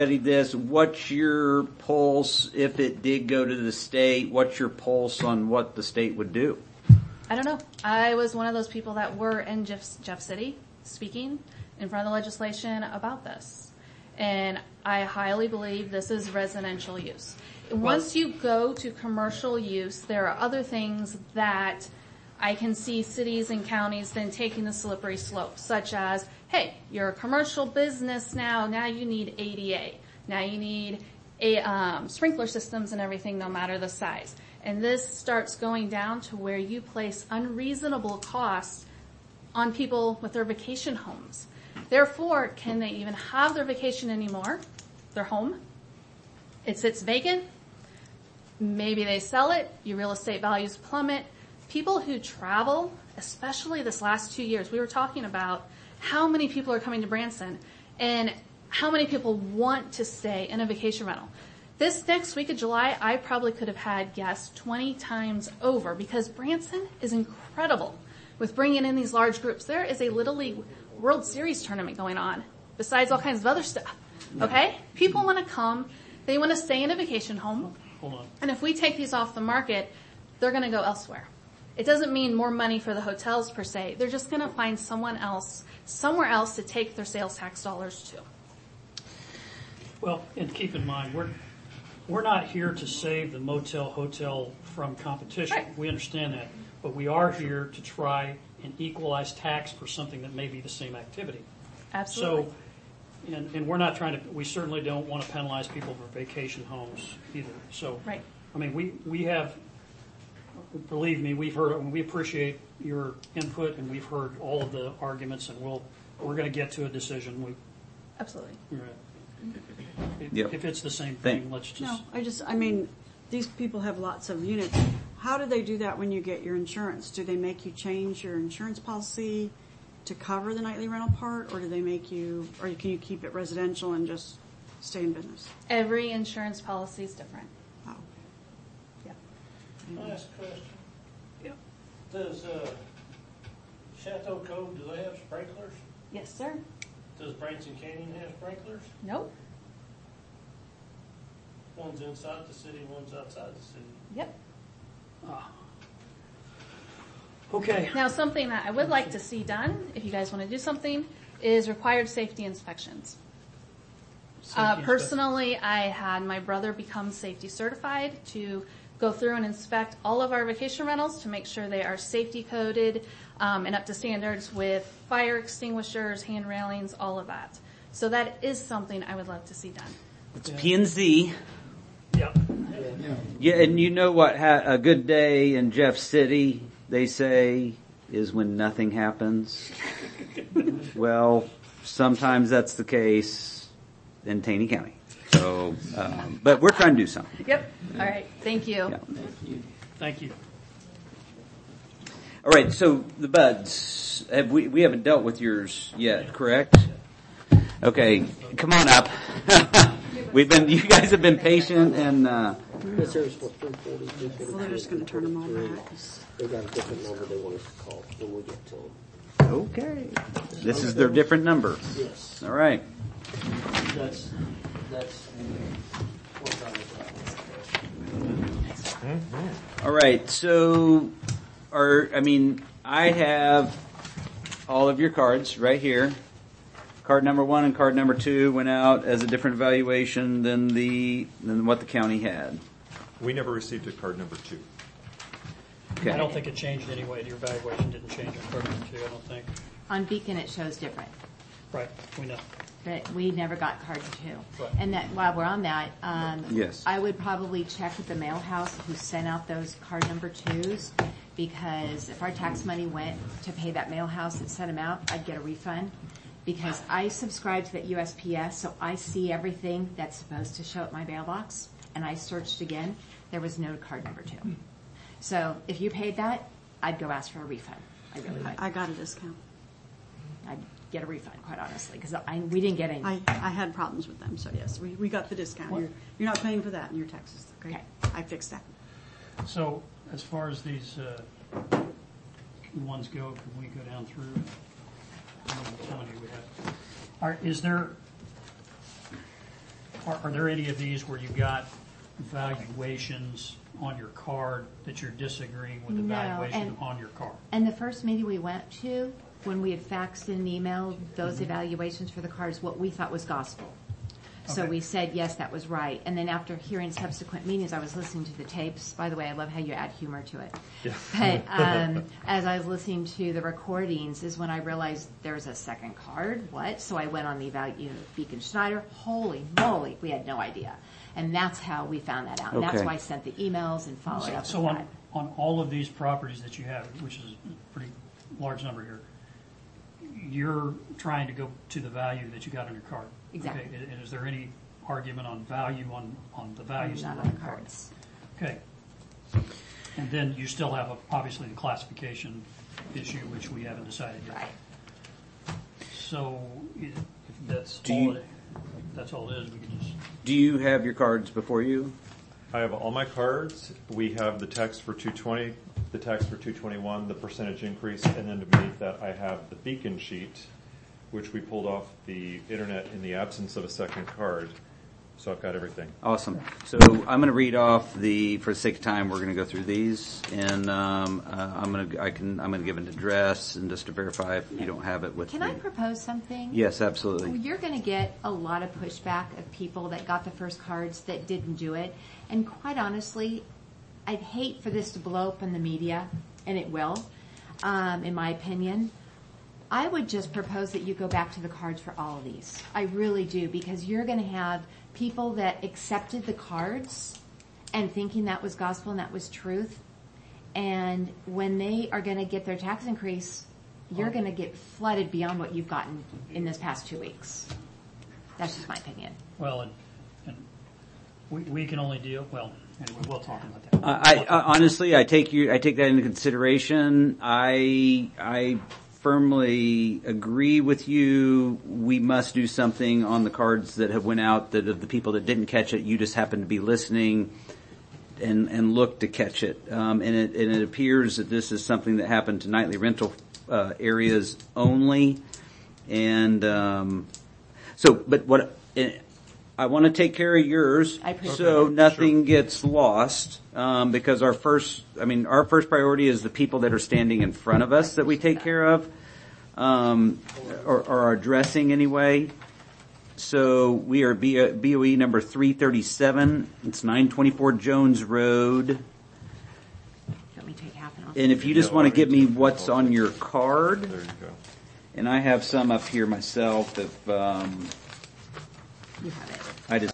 this. What's your pulse if it did go to the state? What's your pulse on what the state would do? I don't know. I was one of those people that were in Jeff City speaking in front of the legislation about this. And I highly believe this is residential use. Once you go to commercial use, there are other things that I can see cities and counties then taking the slippery slope, such as, hey, you're a commercial business now you need ADA. Now you need sprinkler systems and everything, no matter the size. And this starts going down to where you place unreasonable costs on people with their vacation homes. Therefore, can they even have their vacation anymore? Their home? It sits vacant. Maybe they sell it. Your real estate values plummet. People who travel, especially this last 2 years, we were talking about how many people are coming to Branson and how many people want to stay in a vacation rental. This next week of July, I probably could have had guests 20 times over because Branson is incredible with bringing in these large groups. There is a Little League World Series tournament going on besides all kinds of other stuff. Okay? People want to come. They want to stay in a vacation home. Hold on. And if we take these off the market, they're going to go elsewhere. It doesn't mean more money for the hotels per se. They're just going to find somewhere else to take their sales tax dollars to. Well, and keep in mind, we're not here to save the motel hotel from competition. Right. We understand that. But we are here to try and equalize tax for something that may be the same activity. Absolutely. So, and we're not trying to, we certainly don't want to penalize people for vacation homes either. So, right. I mean, we have, believe me, we appreciate your input and we've heard all of the arguments and we're going to get to a decision. Absolutely. Yep. If it's the same thing, let's just. No, these people have lots of units. How do they do that when you get your insurance? Do they make you change your insurance policy to cover the nightly rental part, or do they make you, or can you keep it residential and just stay in business? Every insurance policy is different. Oh. Yeah. Can I ask a question? Yep. Does Chateau Cove, do they have sprinklers? Yes, sir. Does Branson Canyon have sprinklers? Nope. One's inside the city, one's outside the city. Yep. Okay. Now, something that I would like to see done, if you guys want to do something, is required safety inspections. Personally, I had my brother become safety certified to go through and inspect all of our vacation rentals to make sure they are safety coded and up to standards with fire extinguishers, hand railings, all of that. So that is something I would love to see done. It's P&Z. Yep. Yeah, and you know what? A good day in Jeff City, they say, is when nothing happens. Well, sometimes that's the case in Taney County. So, but we're trying to do something. Yep. All right. Thank you. Yeah. Thank you. All right. So the buds, we haven't dealt with yours yet, correct? Okay. Come on up. You guys have been patient and, This here's for 340, 340. Well, they're just going to turn them all back. They got a different number they want us to call when we get to them. okay. This is their different number. Yes. All right. That's All right. So, I have all of your cards right here. Card number 1 and card number 2 went out as a different evaluation than what the county had. We never received a card number 2. Okay. I don't think it changed anyway. Your evaluation didn't change on card number 2, I don't think. On Beacon, it shows different. Right, we know. But we never got card 2. Right. And that while we're on that, Yes. I would probably check with the mail house who sent out those card number 2s, because if our tax money went to pay that mail house that sent them out, I'd get a refund. Because I subscribe to that USPS, so I see everything that's supposed to show at my mailbox, and I searched again. There was no card number 2. So if you paid that, I'd go ask for a refund. I really would. I got a discount. I'd get a refund, quite honestly, because we didn't get any. I had problems with them, so yes, we got the discount. You're not paying for that in your taxes. Okay. I fixed that. So as far as these ones go, can we go down through? I'm telling you we have. Is there Are there any of these where you got valuations on your card that you're disagreeing with the No, valuation and- on your card? And the first meeting we went to, when we had faxed and emailed those evaluations for the cards, what we thought was gospel. So Okay. we said, yes, that was right. And then after hearing subsequent meetings, I was listening to the tapes. By the way, I love how you add humor to it. Yeah. But as I was listening to the recordings is when I realized there's a second card. What? So I went on the Beacon Schneider. Holy moly, we had no idea. And that's how we found that out. And that's Okay. why I sent the emails and followed up So with on, that. on all of these properties that you have, which is a pretty large number here, you're trying to go to the value that you got on your card. Exactly. Okay, and is there any argument on value on the values Not of on the the card? cards. Okay. And then you still have, obviously, the classification issue, which we haven't decided yet. Right. So if that's Do all, you- that's all it is, we can just, Do you have your cards before you? I have all my cards. We have the text for 220, the text for 221, the percentage increase, and then beneath that I have the beacon sheet, which we pulled off the internet in the absence of a second card. So I've got everything. Awesome. So I'm going to read off for the sake of time, we're going to go through these, and I'm going to give an address and just to verify if you don't have it with Can me. I propose something? Yes, Well, absolutely. you're going to get a lot of pushback of people that got the first cards that didn't do it. And quite honestly, I'd hate for this to blow up in the media, and it will, in my opinion. I would just propose that you go back to the cards for all of these. I really do, because you're going to have people that accepted the cards and thinking that was gospel and that was truth. And when they are going to get their tax increase, you're going to get flooded beyond what you've gotten in this past 2 weeks. That's just my opinion. well, and we can only deal, well, anyway, we'll talk about that. I honestly, I take that into consideration. I firmly agree with you. We must do something on the cards that have went out, that of the people that didn't catch it, you just happened to be listening and look to catch it. And it appears that this is something that happened to nightly rental areas only. And but what I want to take care of yours, I appreciate so it. nothing gets lost. Because our first priority is the people that are standing in front of us that we take care of, or are addressing anyway. So we are BOE number 337. It's 924 Jones Road. You want me to take half and I'll And if you just want to give me what's on your card, There you go. and I have some up here myself. If you have it. I just